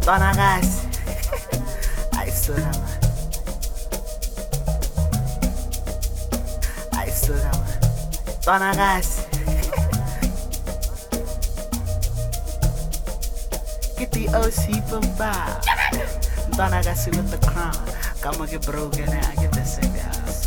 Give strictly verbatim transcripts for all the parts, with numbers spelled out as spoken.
Twana guys. I saw that man. I saw that man. Twana guys. Get the O C from bar. Twana guys with the crown. Come on, get broken and I get the same house.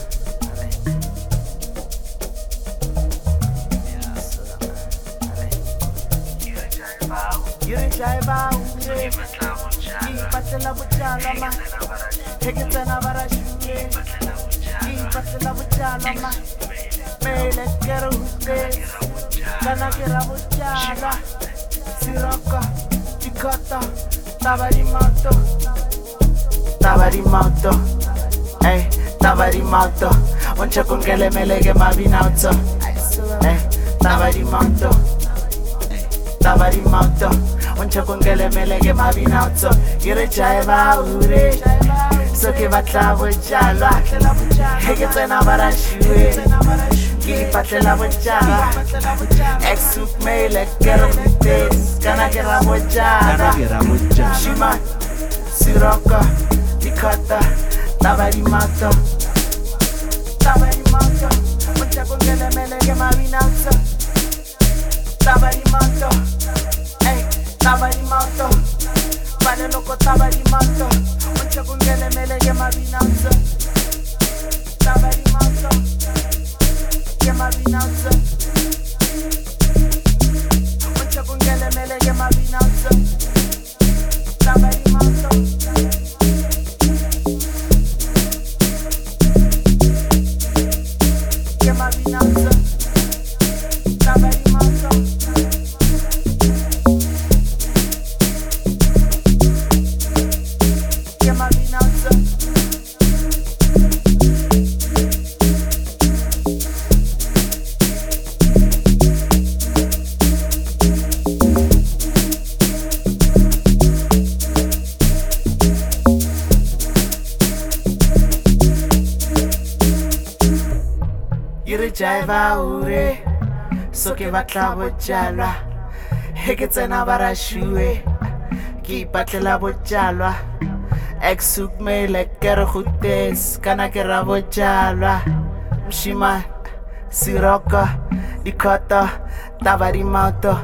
You didn't drive out, you patela bujala ma. Take it to Navara shoe. You patela bujala ma. Mele kero huke. Kana kera bujala. Siraka, Chikata, Tabari Mato. Tabari Mato. Hey, Tabari Mato. Oncha kungele melege mabinauto. Hey, Tabari Mato. Tabari Mato. Oncha kungele melege mabinauto. Yere jaiva ure. So ke batla bojala. Hege tsena barashue. Ki patela bojala. Exuk mele kero mites. Kana kera bojala. Shima Siraka Dikata Tabari Mato. Tabari Mato. Oncha kungele melege mabinauto. Tabari Mato. Hey, Tabari Mato. Vale loco Tabari Mato. Oncha kungele melege mabinauto. Tabari Mato. Get mabinauto. Oncha kungele melege mabinauto. Tabari Mato. Get mabinauto. Tabari Mato. Get mabinauto. Yere jaiva ure. So ke batla bojala. Heke tsena barashue. Ki patlela bojala. Exuk mele kero hutes. Kana kera bojala. Mshima Siraka Dikata Tabari Mato.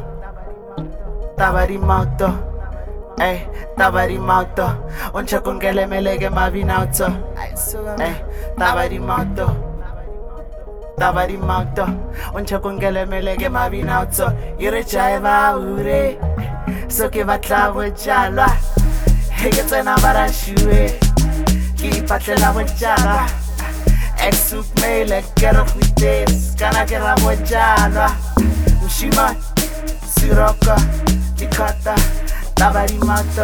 Tabari Mato. Hey, Tabari Mato. Oncha kungele melege mabinauto. Hey, Tabari Mato. Tabari Mato. Oncha kungele melege mabinauto. Yere jaiva ure. So ke batla bojala. Hege tsena barashue. Ki patlela bojala. Exuk mele kero huites. Kana kera bojala. Mshima Siraka Dikata Tabari Mato.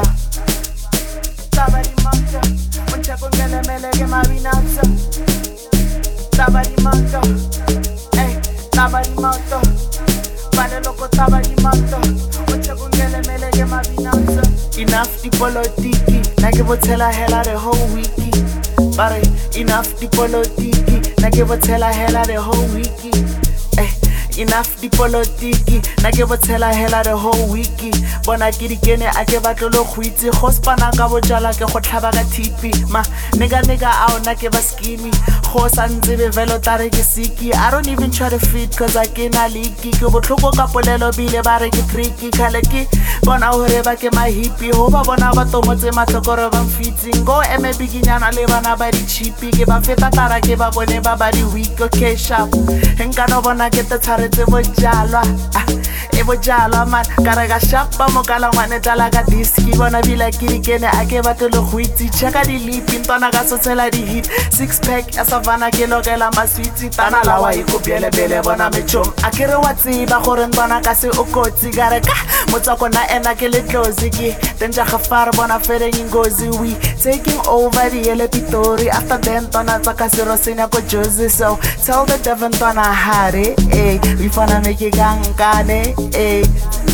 Tabari Mato. Oncha kungele melege mabinauto. Tabari Mato. Hey, Tabari Mato. Vale loco Tabari Mato. Oncha kungele melege mabinauto. Enough the politiki. Nake botela hela the whole wiki. Bare enough the politiki. Nake botela hela the whole wiki. Eh, enough the politiki. Nake botela hela the whole wiki. Bona ke dikene a ke batlo lo khwitsi go spana ka bojala ke go tlhaba ka thipi ma nega nega a ona ke ba skimi go santse be velo tare ke siki. I don't even try to fit cause I can a leaky ke botlhoko ka polelo bile ba re ke tricky khale ke bona hore ba ke ma hippie ho ba bona ba tomotse matlokoro ba mfitsing go eme biginyana le bana ba di chippy ke ba feta tara ke ba bone ba ba di week okay sharp enka no bona ke te tshwaretse bojalwa e bojalwa man kare ga sharp ba mo kala ngwane tala ka diski bona bila ke dikene a ke batlo le go itse cheka di lipi ntwana ka sotsela di hit six pack a savana ke lokela maswitsi tana lawa e go biele bele bona mechom a kere wa tsiba gore ntwana ka se o kotsi gare ka motsako na ena ke le close ke tenja gafar bona fere ngozi we taking over the yellow pitori after then twana tsaka sero senya ko Jozi so tell the devil twana hare eh we wanna make it gangane eh